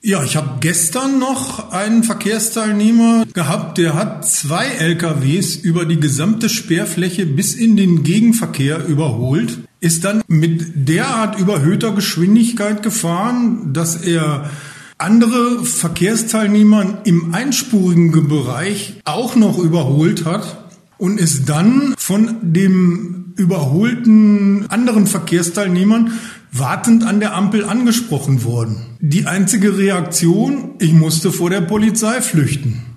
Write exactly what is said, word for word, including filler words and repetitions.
Ja, ich habe gestern noch einen Verkehrsteilnehmer gehabt, der hat zwei L K Ws über die gesamte Sperrfläche bis in den Gegenverkehr überholt, ist dann mit derart überhöhter Geschwindigkeit gefahren, dass er andere Verkehrsteilnehmer im einspurigen Bereich auch noch überholt hat und ist dann von dem überholten anderen Verkehrsteilnehmern wartend an der Ampel angesprochen worden. Die einzige Reaktion: ich musste vor der Polizei flüchten.